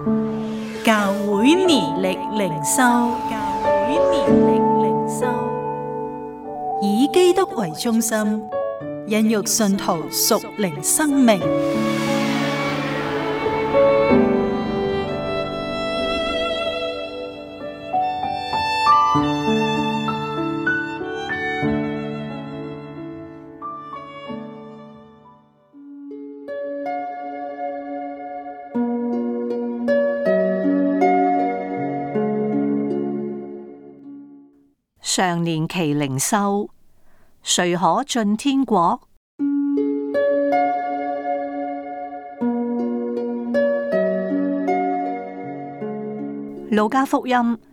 教會年曆靈修，以基督為中心，孕育信徒屬靈生命。 常年期靈修，誰可進天國？路加福音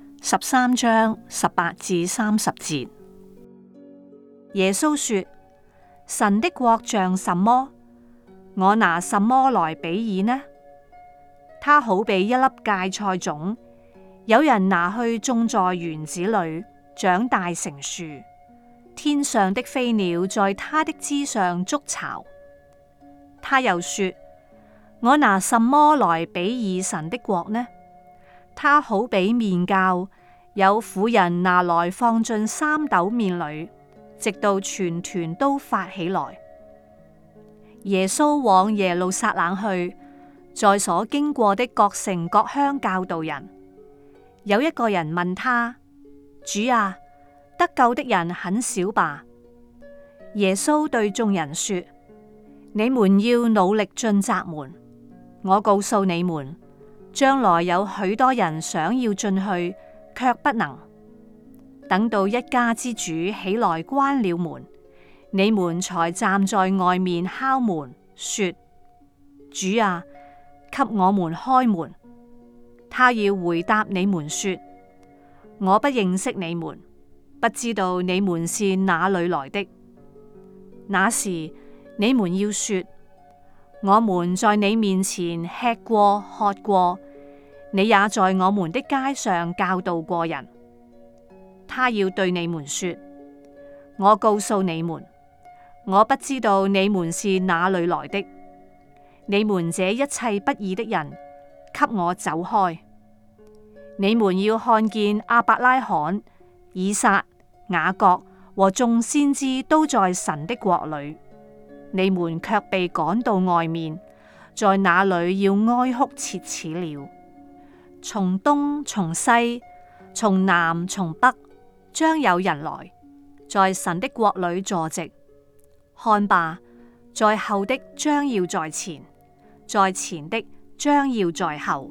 13章18至30節，耶穌說：神的國像什麼？我拿什麼來比擬呢？它好比一粒芥菜種，有人拿去種在園子裏，長大成樹，天上的飛鳥在它的枝上築巢。他又說：我拿什麼來比擬神的國呢？它好比麵酵，有婦人拿來放進3斗麵裏，直到全團都發起來。耶穌往耶路撒冷去，在所經過的各城各鄉教導人。有一個人問他：主啊，得救的人很少吧？耶穌對眾人說：你們要努力進窄門。我告訴你們，將來有許多人想要進去，卻不能。等到一家之主起來關了門，你們才站在外面敲門，說：主啊，給我們開門。他要回答你們說：我不認識你們，不知道你們是哪裏來的。那時你們要說：我們在你面前吃過喝過，你也在我們的街上教導過人。他要對你們說：我告訴你們，我不知道你們是哪裏來的。你們這一切不義的人，給我走開！你們要看見亞伯拉罕、以撒、雅各和眾先知都在神的國裏，你們卻被趕到外面，在那裏要哀哭切齒了。從東從西，從南從北，將有人來，在神的國裏坐席。看吧，在後的將要在前，在前的將要在後。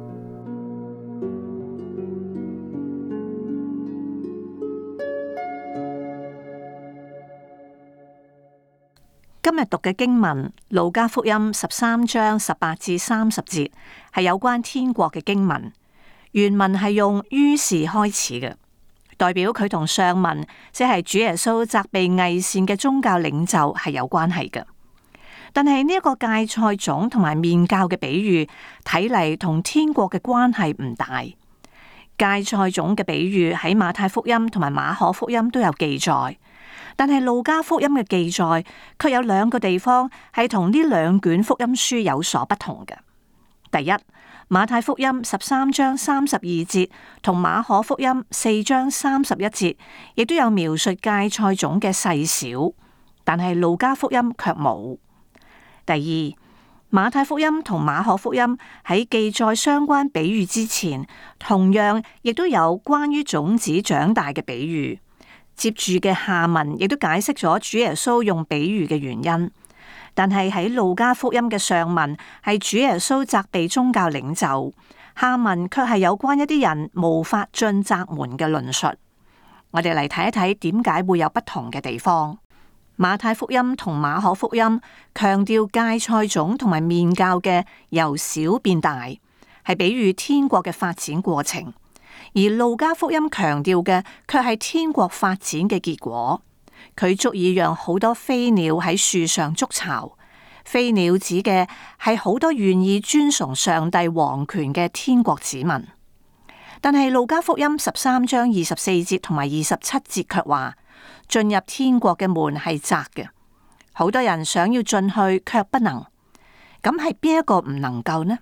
今日讀嘅經文，路加福音13章18至30節，係有關天國嘅經文。原文係用於是開始嘅，代表佢同上文，即係主耶穌責備偽善嘅宗教領袖係有關係嘅。但係呢一個芥菜種同埋麵酵嘅比喻，睇嚟同天國嘅關係唔大。芥菜種嘅比喻喺馬太福音同埋馬可福音都有記載。但係路加福音嘅記載，卻有2個地方係同呢2卷福音書有所不同嘅。第一，馬太福音13章32節同馬可福音4章31節，亦都有描述芥菜種嘅細小，但係路加福音卻冇。第二，馬太福音同馬可福音喺記載相關比喻之前，同樣亦都有關於種子長大嘅比喻。接住嘅下文亦都解釋咗主耶穌用比喻嘅原因，但係喺路加福音嘅上文係主耶穌責備宗教領袖，下文卻係有關一啲人無法進窄門嘅論述。我哋嚟睇一睇點解會有不同嘅地方。馬太福音同馬可福音強調芥菜種同埋麵酵嘅由小變大，係比喻天國嘅發展過程。而路加福音強調嘅卻係天國發展嘅結果，佢足以讓好多飛鳥喺樹上築巢。飛鳥指嘅係好多願意尊崇上帝王權嘅天國子民。但係路加福音13章24節同埋27節卻話，進入天國嘅門係窄嘅，好多人想要進去卻不能。咁係邊一個唔能夠呢？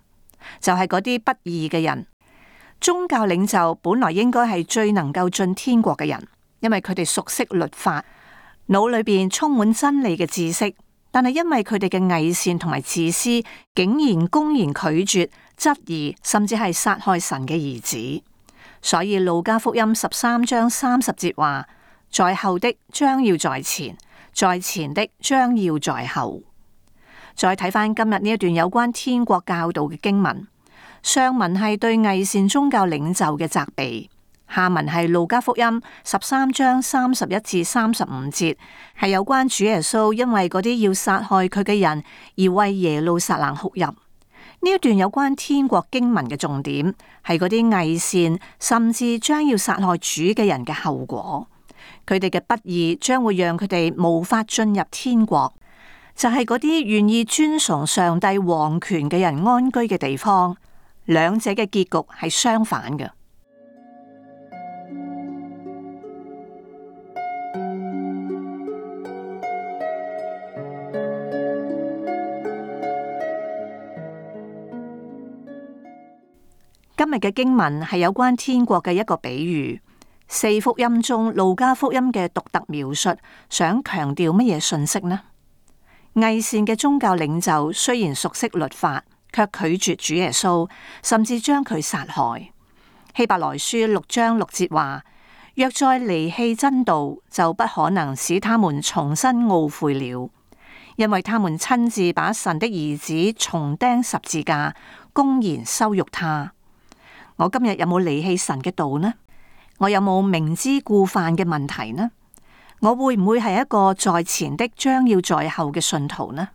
就係嗰啲不義嘅人。宗教領袖本來應該係最能夠進天國嘅人，因為佢哋熟悉律法，腦裏邊充滿真理嘅知識。但係因為佢哋嘅偽善同埋自私，竟然公然拒絕、質疑，甚至係殺害神嘅兒子。所以路加福音13章30節話：在後的將要在前，在前的將要在後。再睇翻今日呢一段有關天國教導嘅經文，上文係對偽善宗教領袖嘅責備，下文係路加福音13章31至35節，係有關主耶穌因為嗰啲要殺害佢嘅人而為耶路撒冷哭泣。呢一段有關天國經文嘅重點係嗰啲偽善甚至將要殺害主嘅人嘅後果。佢哋嘅不義將會讓佢哋無法進入天國，就係嗰啲願意尊崇上帝王權嘅人安居嘅地方。兩者嘅結局係相反嘅。今日嘅經文係有關天國嘅一個比喻。四福音中路加福音嘅獨特描述，想強調乜嘢信息呢？偽善嘅宗教領袖雖然熟悉律法，卻拒絕主耶穌，甚至將佢殺害。希伯來書6章6節話：若再離棄真道，就不可能使他們重新懊悔了，因為他們親自把神的兒子重釘十字架，公然羞辱他。我今日有冇離棄神嘅道呢？我有冇明知故犯嘅問題呢？我會唔會係一個在前的將要在後嘅信徒呢？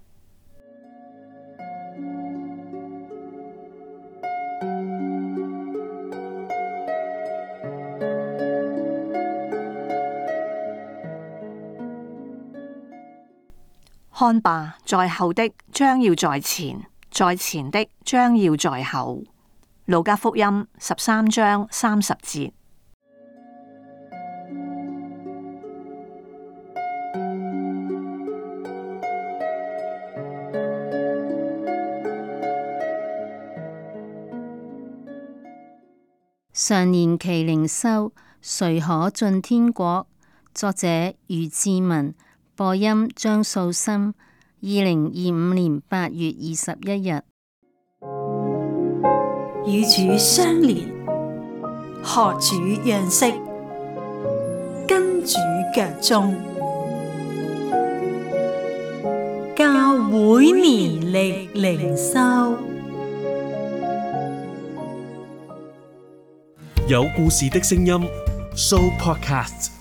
看吧，在後的將要在前，在前的將要在後。路加福音13章30節。 常年期靈修，誰可進天國？作者余志文，播音張素心。2025年8月21日。 與主相連，學主樣式，跟主腳蹤，教會年曆靈修， 有故事的聲音 Show Podcast。